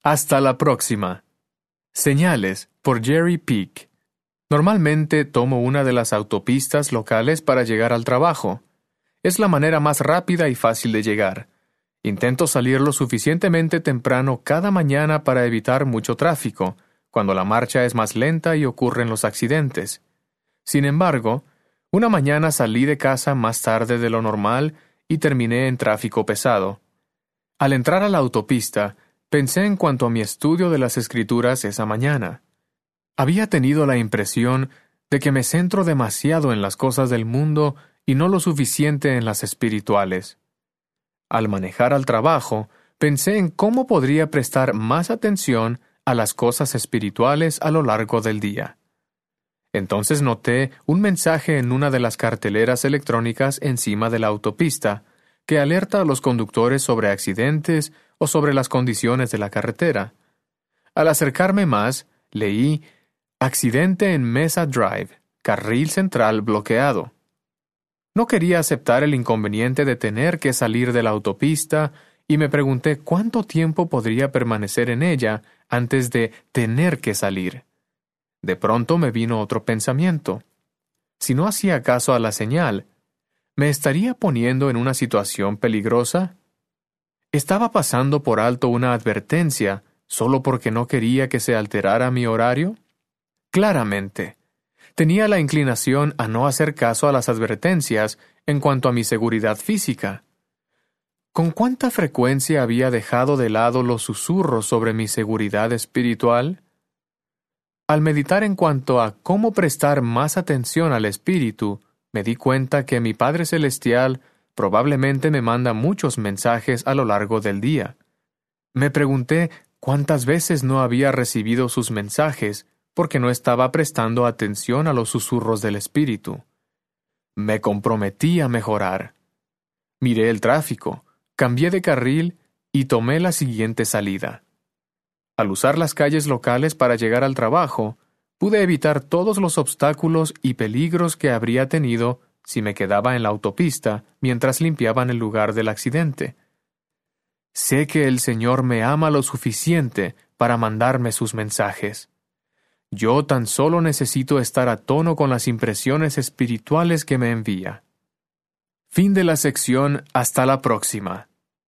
Hasta la próxima. Señales, por Jerry Peake. Normalmente tomo una de las autopistas locales para llegar al trabajo. Es la manera más rápida y fácil de llegar. Intento salir lo suficientemente temprano cada mañana para evitar mucho tráfico, cuando la marcha es más lenta y ocurren los accidentes. Sin embargo, una mañana salí de casa más tarde de lo normal y terminé en tráfico pesado. Al entrar a la autopista, pensé en cuanto a mi estudio de las Escrituras esa mañana. Había tenido la impresión de que me centro demasiado en las cosas del mundo y no lo suficiente en las espirituales. Al manejar al trabajo, pensé en cómo podría prestar más atención a las cosas espirituales a lo largo del día. Entonces noté un mensaje en una de las carteleras electrónicas encima de la autopista, que alerta a los conductores sobre accidentes o sobre las condiciones de la carretera. Al acercarme más, leí «Accidente en Mesa Drive, carril central bloqueado». No quería aceptar el inconveniente de tener que salir de la autopista y me pregunté cuánto tiempo podría permanecer en ella antes de tener que salir. De pronto me vino otro pensamiento. Si no hacía caso a la señal, ¿me estaría poniendo en una situación peligrosa? ¿Estaba pasando por alto una advertencia solo porque no quería que se alterara mi horario? Claramente. Tenía la inclinación a no hacer caso a las advertencias en cuanto a mi seguridad física. ¿Con cuánta frecuencia había dejado de lado los susurros sobre mi seguridad espiritual? Al meditar en cuanto a cómo prestar más atención al espíritu, me di cuenta que mi Padre Celestial probablemente me manda muchos mensajes a lo largo del día. Me pregunté cuántas veces no había recibido sus mensajes porque no estaba prestando atención a los susurros del espíritu. Me comprometí a mejorar. Miré el tráfico, cambié de carril y tomé la siguiente salida. Al usar las calles locales para llegar al trabajo, pude evitar todos los obstáculos y peligros que habría tenido si me quedaba en la autopista mientras limpiaban el lugar del accidente. Sé que el Señor me ama lo suficiente para mandarme sus mensajes. Yo tan solo necesito estar a tono con las impresiones espirituales que me envía. Fin de la sección. Hasta la próxima.